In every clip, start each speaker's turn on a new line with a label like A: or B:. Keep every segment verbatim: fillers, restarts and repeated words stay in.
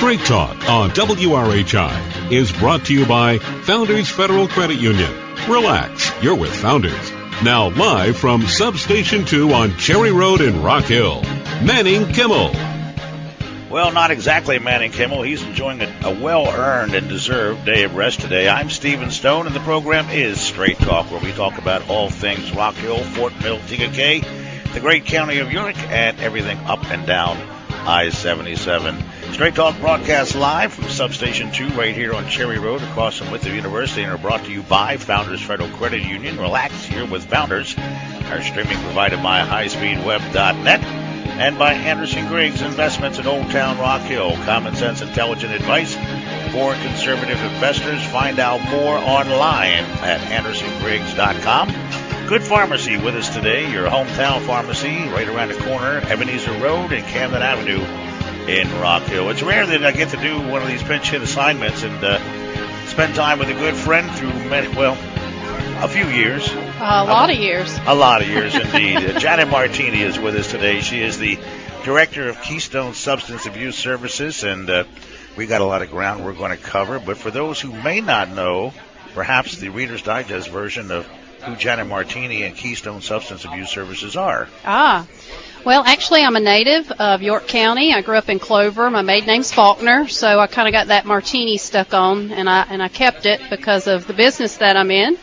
A: Straight Talk on W R H I is brought to you by Founders Federal Credit Union. Relax, you're with Founders. Now live from Substation two on Cherry Road in Rock Hill, Manning Kimmel.
B: Well, not exactly Manning Kimmel. He's enjoying a, a well-earned and deserved day of rest today. I'm Stephen Stone, and the program is Straight Talk, where we talk about all things Rock Hill, Fort Mill, T K K, the great county of York, and everything up and down I seventy-seven. Straight Talk broadcasts live from Substation two right here on Cherry Road across from Winthrop University, and are brought to you by Founders Federal Credit Union. Relax here with Founders. Our streaming provided by high speed web dot net and by Anderson Griggs Investments in Old Town Rock Hill. Common sense, intelligent advice for conservative investors. Find out more online at anderson griggs dot com. Good Pharmacy with us today, your hometown pharmacy right around the corner, Ebenezer Road and Camden Avenue in Rock Hill. It's rare that I get to do one of these pinch hit assignments and uh, spend time with a good friend through many, well, a few years.
C: A lot of years.
B: A lot of years, indeed. uh, Janet Martini is with us today. She is the Director of Keystone Substance Abuse Services, and uh, we got a lot of ground we're going to cover. But for those who may not know, perhaps the Reader's Digest version of who Janet Martini and Keystone Substance Abuse Services are.
C: Ah. Well, actually, I'm a native of York County. I grew up in Clover. My maiden name's Faulkner, so I kind of got that Martini stuck on, and I and I kept it because of the business that I'm in.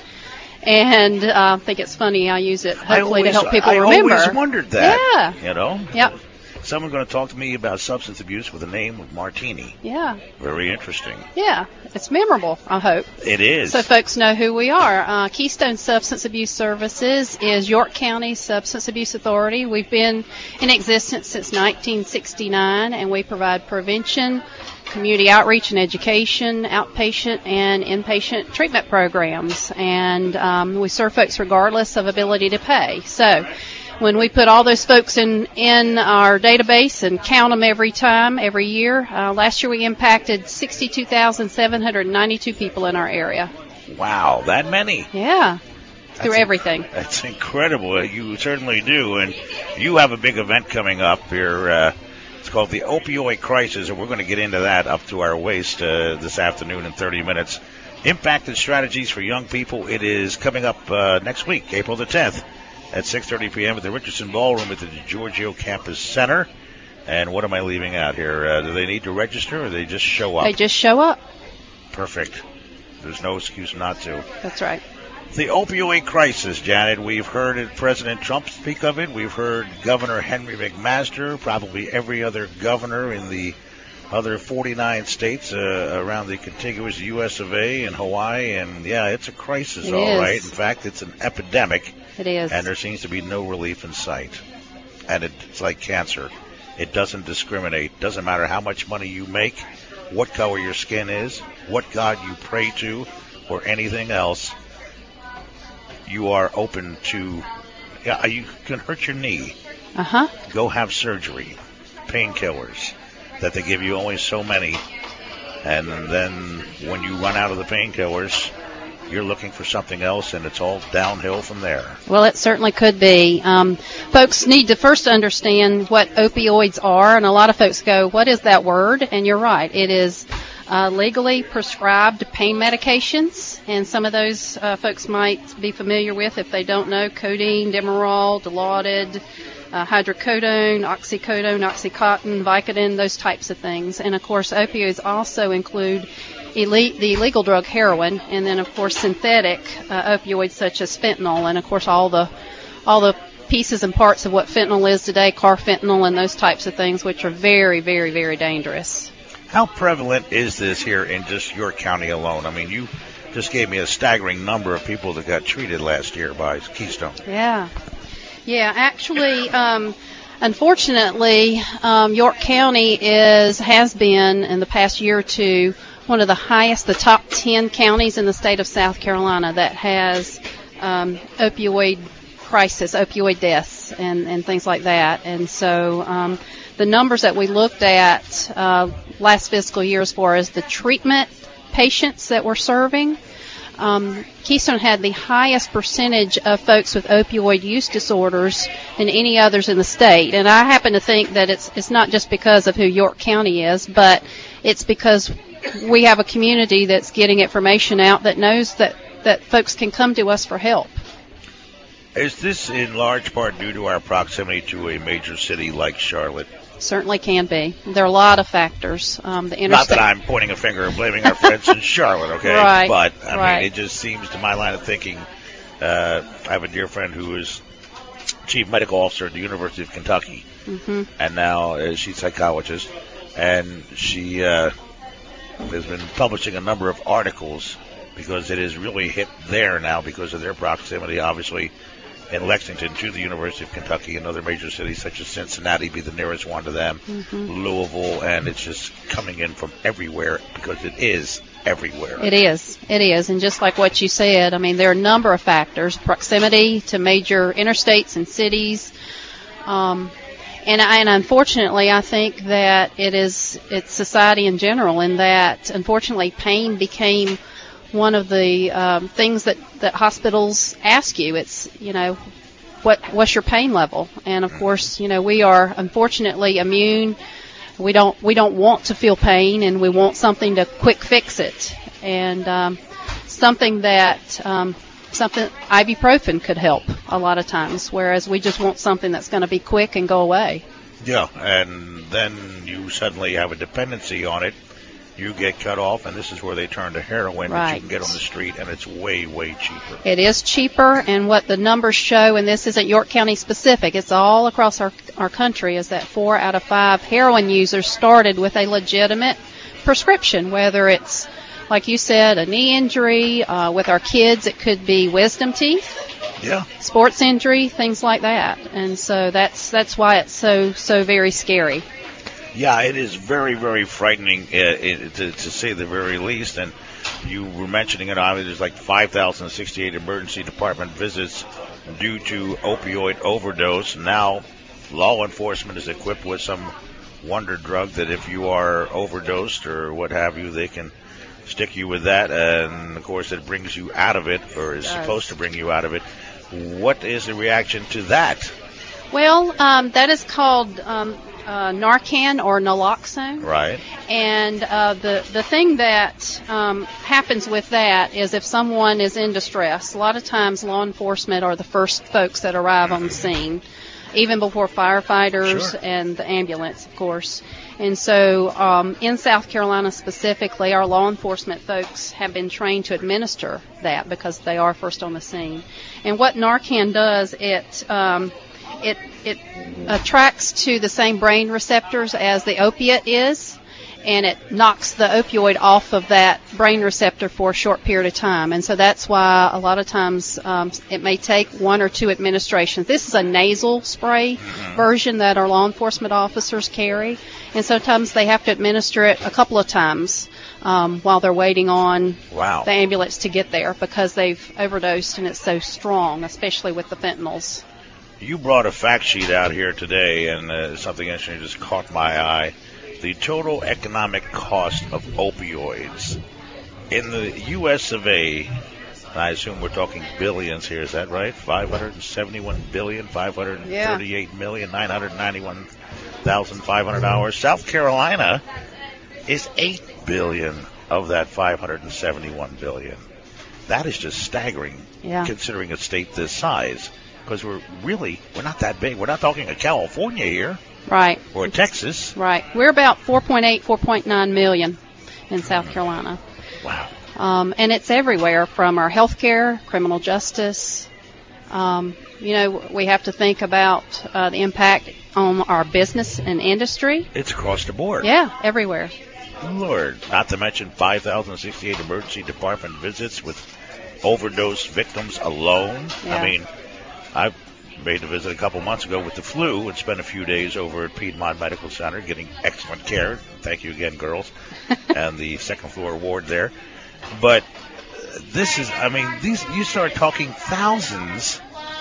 C: And uh, I think it's funny. I use it hopefully
B: always,
C: to help people
B: I
C: remember.
B: I always wondered that.
C: Yeah.
B: You know?
C: Yep.
B: Someone's going to talk to me about substance abuse with the name of Martini.
C: Yeah.
B: Very interesting.
C: Yeah. It's memorable, I hope.
B: It is.
C: So folks know who we are. Uh, Keystone Substance Abuse Services is York County Substance Abuse Authority. We've been in existence since nineteen sixty-nine, and we provide prevention, community outreach and education, outpatient and inpatient treatment programs. And um, we serve folks regardless of ability to pay. So when we put all those folks in, in our database and count them every time, every year, uh, last year we impacted sixty-two thousand seven hundred ninety-two people in our area.
B: Wow, that many?
C: Yeah, through
B: that's
C: everything.
B: Inc- that's incredible. You certainly do. And you have a big event coming up here. Uh, it's called the Opioid Crisis, and we're going to get into that up to our waist uh, this afternoon in thirty minutes. Impact and Strategies for Young People. It is coming up uh, next week, April the tenth. At six thirty p.m. at the Richardson Ballroom at the Giorgio Campus Center. And what am I leaving out here? Uh, do they need to register, or they just show up?
C: They just show up.
B: Perfect. There's no excuse not to.
C: That's right.
B: The opioid crisis, Janet. We've heard President Trump speak of it. We've heard Governor Henry McMaster, probably every other governor in the other forty-nine states uh, around the contiguous U S of A and Hawaii. And, yeah, it's a crisis,
C: It
B: all
C: is.
B: right. In fact, it's an epidemic.
C: It is.
B: And there seems to be no relief in sight. And it's like cancer. It doesn't discriminate. Doesn't matter how much money you make, what color your skin is, what God you pray to, or anything else. You are open to, yeah, you can hurt your knee.
C: Uh-huh.
B: Go have surgery. Painkillers that they give you, only so many. And then when you run out of the painkillers, you're looking for something else, and it's all downhill from there.
C: Well, it certainly could be. Um, folks need to first understand what opioids are, and a lot of folks go, what is that word? And you're right. It is uh, legally prescribed pain medications, and some of those uh, folks might be familiar with, if they don't know, codeine, Demerol, Dilaudid, uh, hydrocodone, oxycodone, Oxycontin, Vicodin, those types of things. And, of course, opioids also include Elite, the illegal drug heroin, and then of course synthetic uh, opioids such as fentanyl, and of course all the all the pieces and parts of what fentanyl is today, carfentanil and those types of things, which are very, very, very dangerous.
B: How prevalent is this here in just York County alone? I mean, you just gave me a staggering number of people that got treated last year by Keystone.
C: Yeah, yeah. Actually, um, unfortunately, um, York County is has been in the past year or two one of the highest, the top ten counties in the state of South Carolina that has um, opioid crisis, opioid deaths, and, and things like that. And so um, the numbers that we looked at uh, last fiscal year as far as the treatment patients that we're serving, Um, Keystone had the highest percentage of folks with opioid use disorders than any others in the state. And I happen to think that it's it's not just because of who York County is, but it's because we have a community that's getting information out that knows that, that folks can come to us for help.
B: Is this in large part due to our proximity to a major city like Charlotte?
C: Certainly can be. There are a lot of factors. Um, the interstate.
B: Not that I'm pointing a finger and blaming our friends in Charlotte, okay?
C: Right,
B: but, I
C: right.
B: mean, it just seems to my line of thinking, uh, I have a dear friend who is chief medical officer at the University of Kentucky,
C: mm-hmm.
B: and now uh, she's a psychologist, and she uh, has been publishing a number of articles because it has really hit there now because of their proximity, obviously, in Lexington to the University of Kentucky and other major cities such as Cincinnati be the nearest one to them,
C: mm-hmm.
B: Louisville, and it's just coming in from everywhere because it is everywhere.
C: It is. It is. And just like what you said, I mean, there are a number of factors, proximity to major interstates and cities. Um, and, and unfortunately, I think that it is, it's society in general in that, unfortunately, pain became one of the um, things that, that hospitals ask you. It's, you know, what what's your pain level? And, of course, you know, we are unfortunately immune. We don't we don't want to feel pain, and we want something to quick fix it. And um, something that um, something ibuprofen could help a lot of times, whereas we just want something that's going to be quick and go away.
B: Yeah, and then you suddenly have a dependency on it. You get cut off, and this is where they turn to heroin
C: right.
B: that you can get on the street, and it's way, way cheaper.
C: It is cheaper, and what the numbers show, and this isn't York County specific, it's all across our, our country, is that four out of five heroin users started with a legitimate prescription, whether it's, like you said, a knee injury. Uh, with our kids, it could be wisdom teeth.
B: Yeah.
C: Sports injury, things like that. And so that's that's why it's so, so very scary.
B: Yeah, it is very, very frightening, uh, it, to, to say the very least. And you were mentioning it, I mean, there's like five thousand sixty-eight emergency department visits due to opioid overdose. Now, law enforcement is equipped with some wonder drug that if you are overdosed or what have you, they can stick you with that. And, of course, it brings you out of it, or is supposed to bring you out of it. What is the reaction to that?
C: Well, um, that is called um, uh, Narcan or naloxone.
B: Right.
C: And uh, the the thing that um, happens with that is if someone is in distress, a lot of times law enforcement are the first folks that arrive on the scene, even before firefighters
B: sure.
C: and the ambulance, of course. And so um, in South Carolina specifically, our law enforcement folks have been trained to administer that because they are first on the scene. And what Narcan does, it um, it it attracts to the same brain receptors as the opiate is, and it knocks the opioid off of that brain receptor for a short period of time. And so that's why a lot of times um, it may take one or two administrations. This is a nasal spray mm-hmm. version that our law enforcement officers carry, and sometimes they have to administer it a couple of times um, while they're waiting on
B: wow.
C: the ambulance to get there because they've overdosed and it's so strong, especially with the fentanyls.
B: You brought a fact sheet out here today, and uh, something interesting just caught my eye. The total economic cost of opioids in the U S of A, and I assume we're talking billions here, is that right? five hundred seventy-one billion dollars, five hundred thirty-eight yeah. million, nine hundred ninety-one thousand five hundred dollars. South Carolina is eight billion dollars of that five hundred seventy-one billion dollars. That is just staggering,
C: yeah.
B: considering a state this size. Because we're really, we're not that big. We're not talking a California here.
C: Right.
B: Or a Texas.
C: Right. We're about four point eight, four point nine million in South Carolina.
B: Wow.
C: Um, and it's everywhere from our healthcare, criminal justice. Um, you know, we have to think about uh, the impact on our business and industry.
B: It's across the board.
C: Yeah, everywhere.
B: Lord. Not to mention five thousand sixty-eight emergency department visits with overdose victims alone.
C: Yeah.
B: I mean, I've made a visit a couple months ago with the flu and spent a few days over at Piedmont Medical Center getting excellent care. Thank you again, girls, and the second floor ward there. But this is, I mean, these you start talking thousands.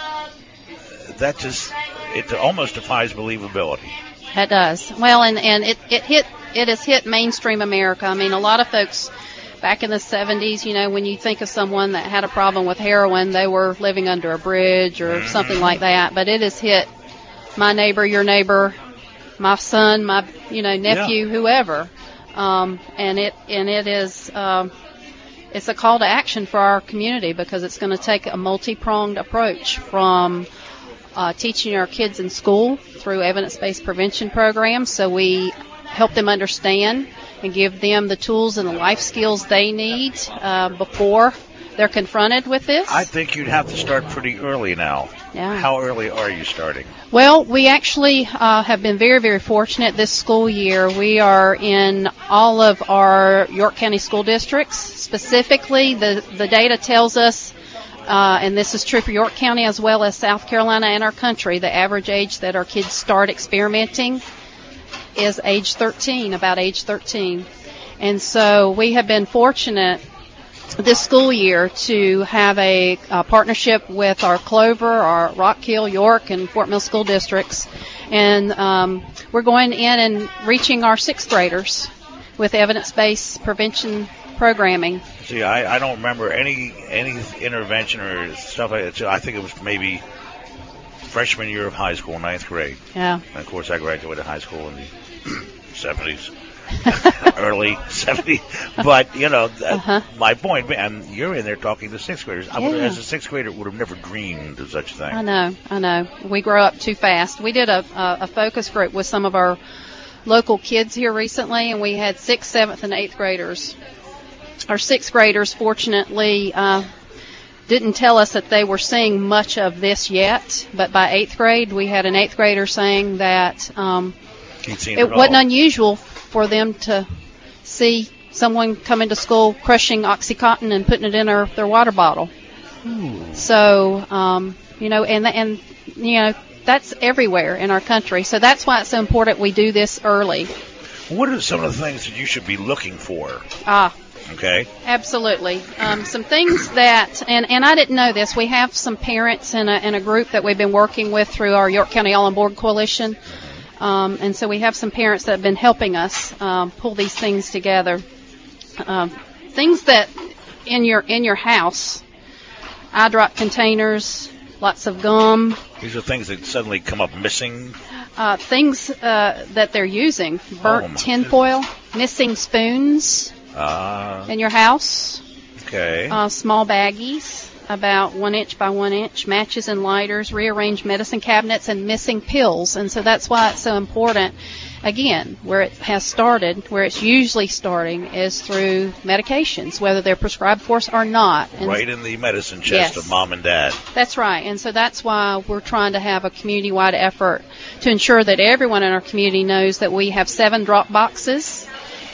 B: That just, it almost defies believability.
C: It does. Well, and, and it, it hit, it has hit mainstream America. I mean, a lot of folks back in the seventies, you know, when you think of someone that had a problem with heroin, they were living under a bridge or mm-hmm. something like that. But it has hit my neighbor, your neighbor, my son, my, you know, nephew, yeah. whoever. Um, and it, and it is, um, it's a call to action for our community because it's going to take a multi-pronged approach from uh, teaching our kids in school through evidence-based prevention programs. So we help them understand and give them the tools and the life skills they need uh, before they're confronted with this.
B: I think you'd have to start pretty early now.
C: Yeah.
B: How early are you starting?
C: Well, we actually uh, have been very, very fortunate this school year. We are in all of our York County school districts. Specifically, the, the data tells us, uh, and this is true for York County as well as South Carolina and our country, the average age that our kids start experimenting is age thirteen, about age thirteen. And so we have been fortunate this school year to have a, a partnership with our Clover, our Rock Hill, York, and Fort Mill school districts. And um, we're going in and reaching our sixth graders with evidence-based prevention programming.
B: See, I, I don't remember any any intervention or stuff like that. I think it was maybe freshman year of high school, ninth grade.
C: Yeah.
B: And of course, I graduated high school in the seventies. Early seventies, but you know, uh-huh. my point, and you're in there talking to sixth graders. I would,
C: yeah.
B: as a sixth grader, would have never dreamed of such a thing.
C: I know, I know. We grow up too fast. We did a, a, a focus group with some of our local kids here recently, and we had sixth, seventh, and eighth graders. Our sixth graders, fortunately, uh, didn't tell us that they were seeing much of this yet, but by eighth grade, we had an eighth grader saying that um,
B: He'd seen
C: it,
B: it
C: wasn't
B: all.
C: unusual for them to see someone come into school crushing OxyContin and putting it in their, their water bottle.
B: Ooh.
C: So, um, you know, and, and, you know, that's everywhere in our country. So that's why it's so important we do this early.
B: What are some of the things that you should be looking for?
C: Ah.
B: Okay.
C: Absolutely. Um, some things that, and, and I didn't know this, we have some parents in a, in a group that we've been working with through our York County All on Board Coalition. Um, and so we have some parents that have been helping us um, pull these things together. Um, things that in your in your house, eye drop containers, lots of gum.
B: These are things that suddenly come up missing.
C: Uh, things uh, that they're using, burnt
B: oh
C: tinfoil, missing spoons
B: uh,
C: in your house.
B: Okay.
C: Uh, small baggies, about one inch by one inch, matches and lighters, rearranged medicine cabinets, and missing pills. And so that's why it's so important. Again, where it has started, where it's usually starting, is through medications, whether they're prescribed for us or not. And
B: right in the medicine chest
C: yes,
B: of mom and dad.
C: That's right. And so that's why we're trying to have a community-wide effort to ensure that everyone in our community knows that we have seven drop boxes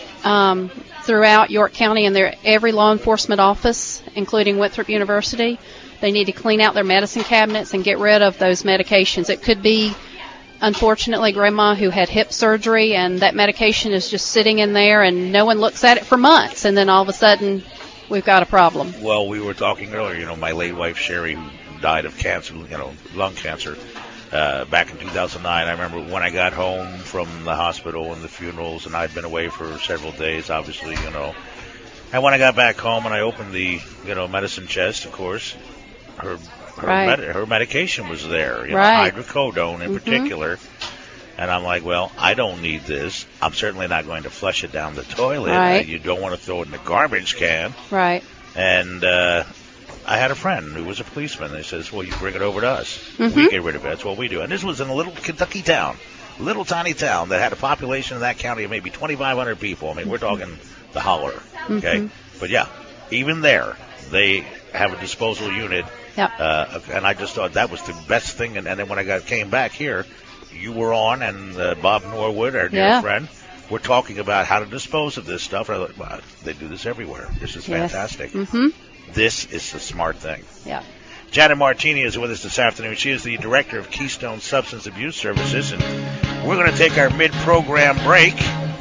C: um, throughout York County, and they're every law enforcement office, including Winthrop University. They need to clean out their medicine cabinets and get rid of those medications. It could be, unfortunately, grandma who had hip surgery, and that medication is just sitting in there, and no one looks at it for months, and then all of a sudden we've got a problem.
B: Well, we were talking earlier, you know, my late wife, Sherry, who died of cancer, you know, lung cancer, uh, back in two thousand nine. I remember when I got home from the hospital and the funerals, and I'd been away for several days, obviously, you know. And when I got back home and I opened the, you know, medicine chest, of course, her her,
C: right.
B: med- her medication was there, you
C: right.
B: know, hydrocodone in
C: mm-hmm.
B: particular. And I'm like, well, I don't need this. I'm certainly not going to flush it down the toilet.
C: Right.
B: Uh, you don't want to throw it in the garbage can.
C: Right.
B: And uh, I had a friend who was a policeman. He says, well, you bring it over to us.
C: Mm-hmm.
B: We get rid of it. That's what we do. And this was in a little Kentucky town, little tiny town that had a population in that county of maybe twenty-five hundred people. I mean, we're talking the holler, okay?
C: Mm-hmm.
B: But, yeah, even there, they have a disposal unit.
C: Yep.
B: Uh, and I just thought that was the best thing. And, and then when I got came back here, you were on, and uh, Bob Norwood, our dear
C: yeah.
B: friend, we're talking about how to dispose of this stuff. I thought, well, they do this everywhere. This is
C: yes.
B: fantastic.
C: Mm-hmm.
B: This is the smart thing.
C: Yeah.
B: Janet Martini is with us this afternoon. She is the director of Keystone Substance Abuse Services, and we're going to take our mid-program break.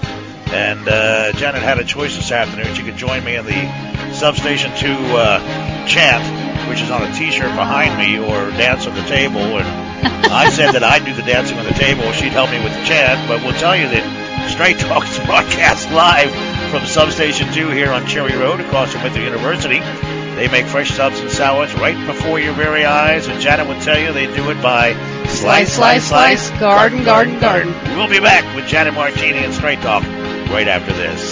B: And uh, Janet had a choice this afternoon. She could join me in the Substation two uh, chant, which is on a T-shirt behind me, or dance on the table. And I said that I'd do the dancing on the table. She'd help me with the chant. But we'll tell you that Straight Talk is broadcast live from Substation two here on Cherry Road across from Winthrop University. They make fresh subs and salads right before your very eyes, and Janet would tell you they do it by
C: slice, slice, slice, slice garden, garden, garden, garden.
B: We'll be back with Janet Martini and Straight Talk right after this.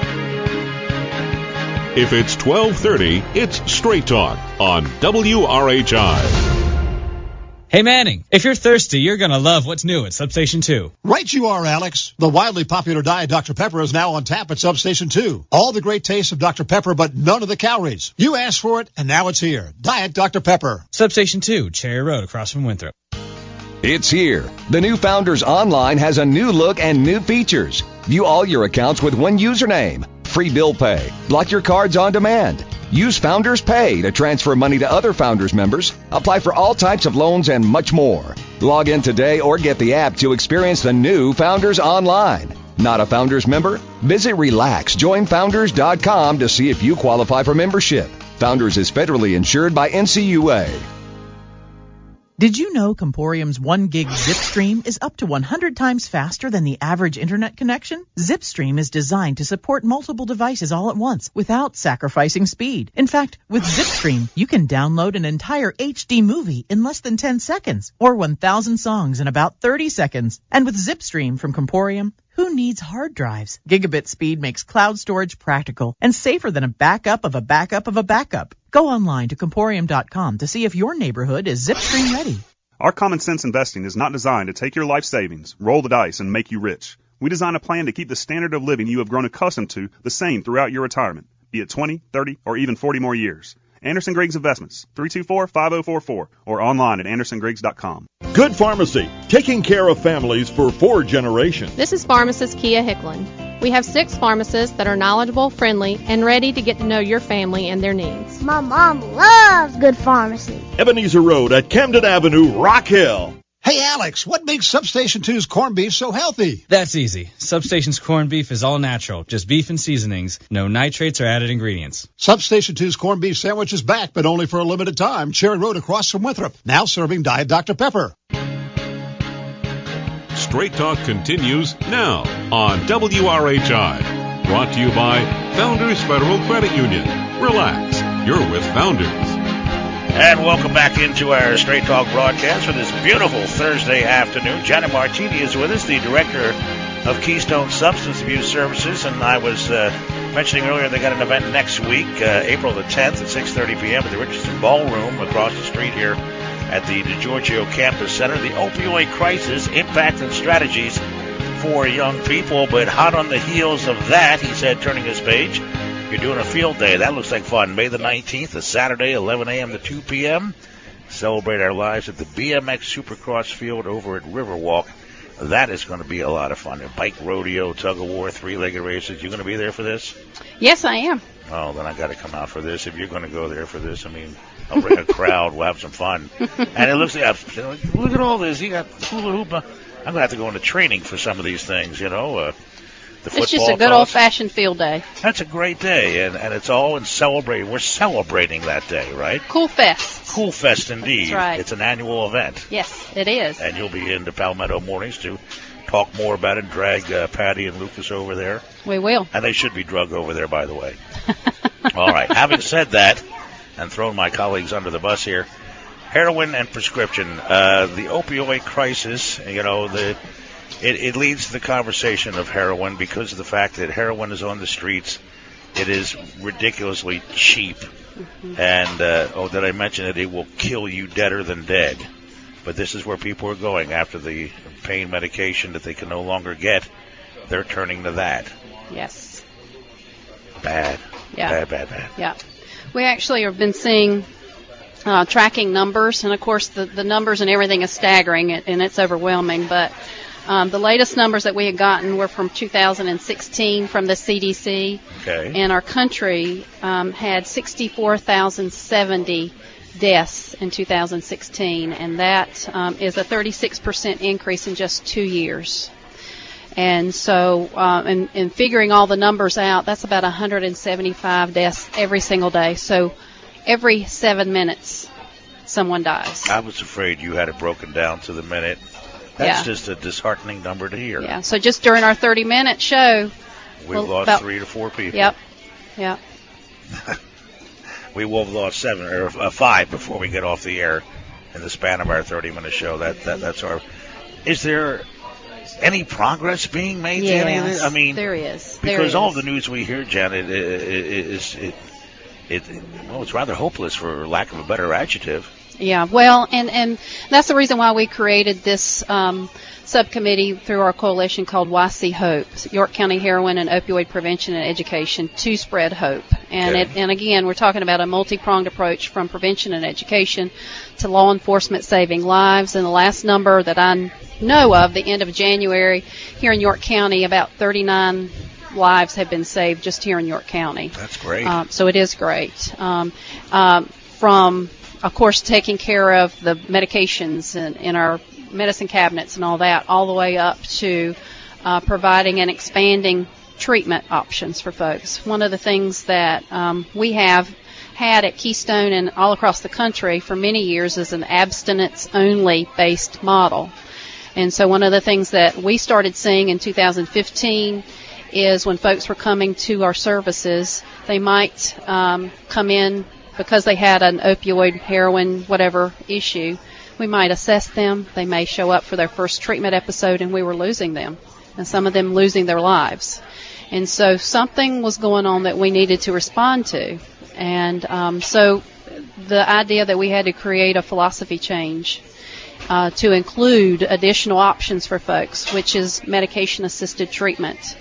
A: If it's twelve thirty, it's Straight Talk on W R H I.
D: Hey Manning, if you're thirsty, you're going to love what's new at Substation two.
E: Right you are, Alex. The widely popular Diet Doctor Pepper is now on tap at Substation two. All the great tastes of Doctor Pepper, but none of the calories. You asked for it, and now it's here. Diet Doctor Pepper.
D: Substation two, Cherry Road, across from Winthrop.
F: It's here. The new Founders Online has a new look and new features. View all your accounts with one username. Free bill pay. Block your cards on demand. Use Founders Pay to transfer money to other Founders members. Apply for all types of loans and much more. Log in today or get the app to experience the new Founders Online. Not a Founders member? Visit relax join founders dot com to see if you qualify for membership. Founders is federally insured by N C U A.
G: Did you know Comporium's one gig Zipstream is up to one hundred times faster than the average internet connection? Zipstream is designed to support multiple devices all at once without sacrificing speed. In fact, with Zipstream, you can download an entire H D movie in less than ten seconds or one thousand songs in about thirty seconds. And with Zipstream from Comporium, who needs hard drives? Gigabit speed makes cloud storage practical and safer than a backup of a backup of a backup. Go online to Comporium dot com to see if your neighborhood is Zipstream ready.
H: Our common sense investing is not designed to take your life savings, roll the dice, and make you rich. We design a plan to keep the standard of living you have grown accustomed to the same throughout your retirement, be it twenty, thirty, or even forty more years. Anderson Griggs Investments, three two four, five zero four four, or online at anderson griggs dot com.
I: Good Pharmacy, taking care of families for four generations.
J: This is pharmacist Kia Hicklin. We have six pharmacists that are knowledgeable, friendly, and ready to get to know your family and their needs.
K: My mom loves Good Pharmacy.
I: Ebenezer Road at Camden Avenue, Rock Hill.
E: Hey, Alex, what makes Substation two's corned beef so healthy?
D: That's easy. Substation's corned beef is all natural, just beef and seasonings, no nitrates or added ingredients.
E: Substation two's corned beef sandwich is back, but only for a limited time. Cherry Road across from Winthrop, now serving Diet Doctor Pepper.
A: Straight Talk continues now on W R H I. Brought to you by Founders Federal Credit Union. Relax, you're with Founders.
B: And welcome back into our Straight Talk broadcast for this beautiful Thursday afternoon. Janet Martini is with us, the director of Keystone Substance Abuse Services. And I was uh, mentioning earlier they got an event next week, uh, April the tenth at six thirty p.m. at the Richardson Ballroom across the street here at the DeGiorgio Campus Center. The opioid crisis, impact and strategies for young people. But hot on the heels of that, he said, turning his page, you're doing a field day. That looks like fun. May the nineteenth, a Saturday, eleven a.m. to two p.m. Celebrate our lives at the B M X Supercross field over at Riverwalk. That is going to be a lot of fun. A bike rodeo, tug-of-war, three-legged races. You going to be there for this?
C: Yes, I am.
B: Oh, then I got to come out for this. If you're going to go there for this, I mean, I'll bring a crowd. We'll have some fun. And it looks like, look at all this. You got hula hoop. I'm going to have to go into training for some of these things, you know. Uh, the
C: it's just a good
B: toss.
C: old-fashioned field day.
B: That's a great day, and, and it's all in celebrating. We're celebrating that day, right?
C: Cool Fest.
B: Cool Fest, indeed.
C: That's right.
B: It's an annual event.
C: Yes, it is.
B: And you'll be in the Palmetto Mornings to talk more about it, drag uh, Patty and Lucas over there.
C: We will.
B: And they should be drugged over there, by the way. All right. Having said that, and thrown my colleagues under the bus here, heroin and prescription, uh, the opioid crisis, you know, the it, it leads to the conversation of heroin because of the fact that heroin is on the streets. It is ridiculously cheap. Mm-hmm. And, uh, oh, did I mention that it will kill you deader than dead? But this is where people are going after the pain medication that they can no longer get. They're turning to that.
C: Yes.
B: Bad.
C: Yeah.
B: Bad, bad, bad.
C: Yeah. We actually have been seeing uh, tracking numbers, and, of course, the, the numbers and everything is staggering, and it's overwhelming. But um, the latest numbers that we had gotten were from two thousand sixteen from the C D C.
B: Okay.
C: And our country um, had sixty-four thousand seventy deaths in two thousand sixteen, and that um, is a thirty-six percent increase in just two years. And so, uh, in, in figuring all the numbers out, that's about one hundred seventy-five deaths every single day. So every seven minutes, someone dies.
B: I was afraid you had it broken down to the minute. That's
C: yeah.
B: just a disheartening number to hear.
C: Yeah, so just during our thirty-minute show,
B: We've
C: well,
B: lost
C: about,
B: three to four people.
C: Yep. Yep.
B: We will have lost seven or uh, five before we get off the air in the span of our thirty-minute show. That, that that's our. Is there any progress being made?
C: Yes,
B: to any of this? I mean,
C: there is.
B: Because
C: there is.
B: all the news we hear, Janet, is it, it, it. Well, it's rather hopeless, for lack of a better adjective.
C: Yeah. Well, and and that's the reason why we created this Um, subcommittee through our coalition called Y C Hope, York County Heroin and Opioid Prevention and Education, to spread hope. And
B: okay.
C: it, and again, we're talking about a multi-pronged approach from prevention and education to law enforcement saving lives. And the last number that I know of, the end of January, here in York County, about thirty-nine lives have been saved just here in York County.
B: That's great.
C: Um, so it is great. Um, um, from, of course, taking care of the medications in, in our medicine cabinets and all that, all the way up to uh, providing and expanding treatment options for folks. One of the things that um, we have had at Keystone and all across the country for many years is an abstinence-only based model. And so one of the things that we started seeing in two thousand fifteen is when folks were coming to our services, they might um, come in because they had an opioid, heroin, whatever issue. We might assess them. They may show up for their first treatment episode, and we were losing them, and some of them losing their lives. And so something was going on that we needed to respond to. And um, so the idea that we had to create a philosophy change uh, to include additional options for folks, which is medication-assisted treatment.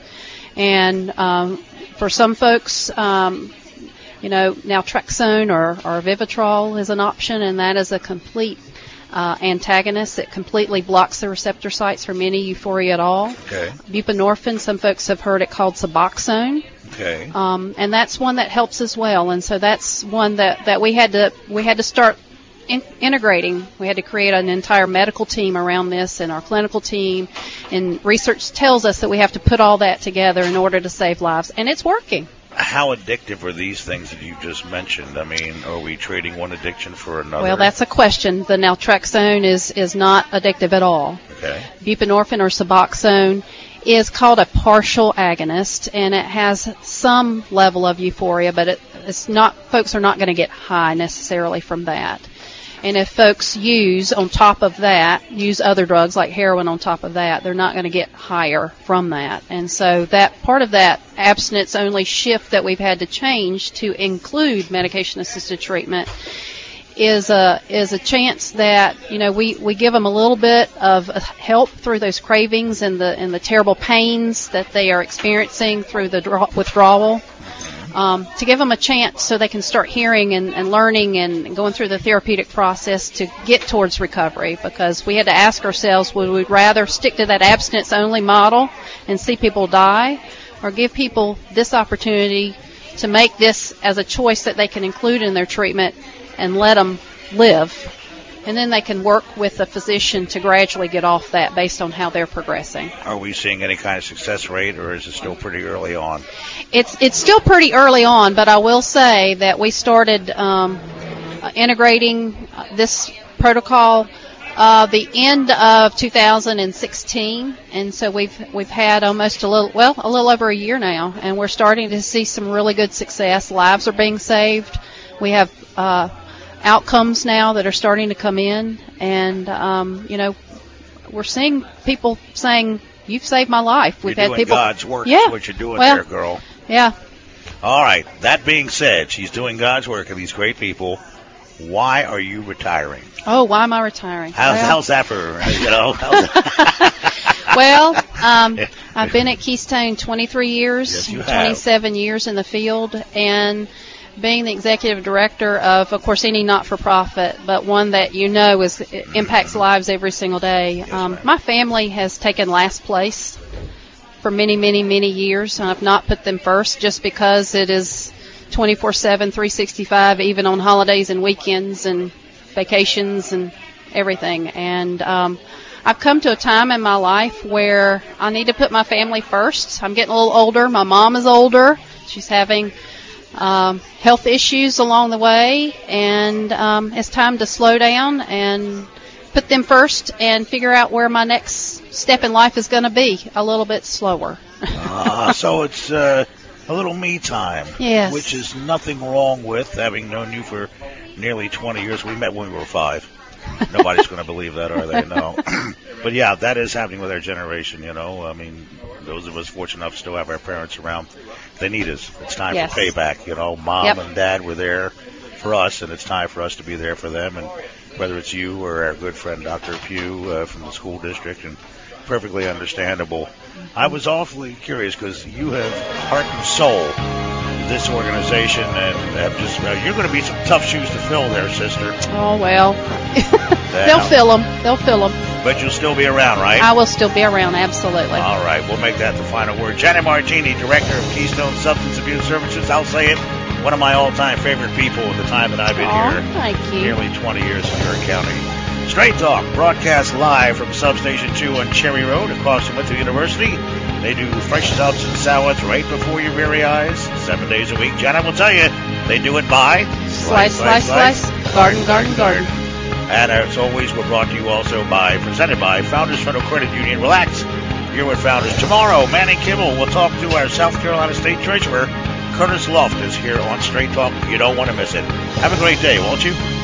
C: And um, for some folks, um, you know, naltrexone or, or Vivitrol is an option, and that is a complete Uh, antagonist that completely blocks the receptor sites from any euphoria at all.
B: Okay.
C: Buprenorphine, some folks have heard it called Suboxone.
B: Okay.
C: Um, and that's one that helps as well. And so that's one that, that we had to we had to start in, integrating. We had to create an entire medical team around this, and our clinical team. And research tells us that we have to put all that together in order to save lives, and it's working.
B: How addictive are these things that you just mentioned? I mean, are we trading one addiction for another?
C: Well, that's a question. The naltrexone is, is not addictive at all.
B: Okay.
C: Buprenorphine or Suboxone is called a partial agonist, and it has some level of euphoria, but it, it's not. Folks are not going to get high necessarily from that. And if folks use, on top of that, use other drugs like heroin on top of that, they're not going to get higher from that. And so that part of that abstinence-only shift that we've had to change to include medication-assisted treatment is a is a chance that, you know, we, we give them a little bit of help through those cravings and the and the terrible pains that they are experiencing through the draw, withdrawal. Um, to give them a chance so they can start hearing and, and learning and going through the therapeutic process to get towards recovery, because we had to ask ourselves, would we rather stick to that abstinence-only model and see people die, or give people this opportunity to make this as a choice that they can include in their treatment and let them live, and then they can work with a physician to gradually get off that based on how they're progressing.
B: Are we seeing any kind of success rate, or is it still pretty early on?
C: It's it's still pretty early on, but I will say that we started um, integrating this protocol uh, the end of two thousand sixteen, and so we've we've had almost a little well a little over a year now, and we're starting to see some really good success. Lives are being saved. We have uh, outcomes now that are starting to come in, and um, you know, we're seeing people saying, "You've saved my life." We've
B: you're
C: had
B: doing
C: people.
B: God's work.
C: Yeah,
B: What you're doing
C: well,
B: there, girl.
C: Yeah.
B: All right. That being said, she's doing God's work and these great people. Why are you retiring?
C: Oh, why am I retiring?
B: How's,
C: well,
B: how's that for, you know?
C: well, um, I've been at Keystone twenty-three years,
B: yes, you have.
C: twenty-seven years in the field, and being the executive director of, of course, any not-for-profit, but one that you know is impacts lives every single day.
B: Yes,
C: um, my family has taken last place for many, many, many years, and I've not put them first just because it is twenty-four seven, three sixty-five, even on holidays and weekends and vacations and everything. And um, I've come to a time in my life where I need to put my family first. I'm getting a little older. My mom is older. She's having um, health issues along the way, and um, it's time to slow down and put them first and figure out where my next step in life is going to be a little bit slower.
B: uh, so it's uh, a little me time,
C: yes.
B: which is nothing wrong with, having known you for nearly twenty years. We met when we were five. Nobody's going to believe that, are they? No. But, yeah, that is happening with our generation, you know. I mean, those of us fortunate enough to still have our parents around. They need us. It's time
C: yes.
B: for payback, you know. Mom
C: yep.
B: and Dad were there for us, and it's time for us to be there for them. And whether it's you or our good friend Doctor Pugh uh, from the school district, and perfectly understandable. I was awfully curious because you have heart and soul this organization, and have just uh, you're going to be some tough shoes to fill there, sister.
C: Oh, well. They'll fill them. They'll fill them.
B: But you'll still be around, right?
C: I will still be around, absolutely.
B: All right, we'll make that the final word. Janet Martini, Director of Keystone Substance Abuse Services. I'll say it, one of my all-time favorite people at the time that I've been
C: oh,
B: here.
C: Thank you.
B: Nearly twenty years in York County. Straight Talk, broadcast live from Substation two on Cherry Road across from Winthrop University. They do fresh subs and salads right before your very eyes, seven days a week. Janet will tell you, they do it by
C: Slice, slice, slice, slice. Garden, garden, garden.
B: And as always, we're brought to you also by, presented by Founders Federal Credit Union. Relax, you're with Founders. Tomorrow, Manny Kimmel will talk to our South Carolina State Treasurer, Curtis Luft, is here on Straight Talk. You don't want to miss it. Have a great day, won't you?